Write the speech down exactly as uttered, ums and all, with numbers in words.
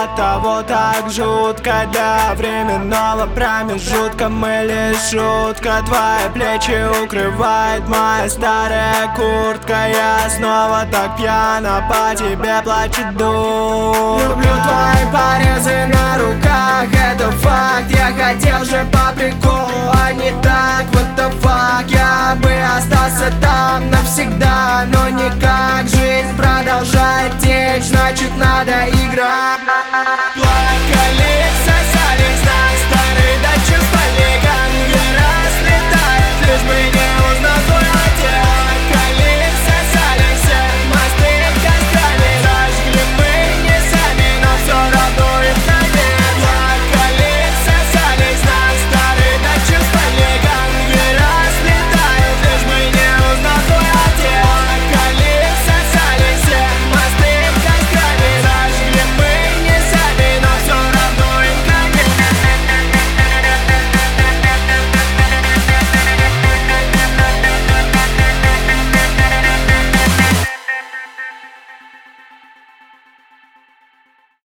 того так жутко. Для временного промежутка мы лишь шутка. Твои плечи укрывает моя старая куртка. Я снова так пьяно, по тебе плачет дух. Люблю твои порезы на руках, это факт. Я хотел же по приколу, а не так, what the fuck. Я бы остался там навсегда, но никак. Жизнь продолжает течь, значит надо играть.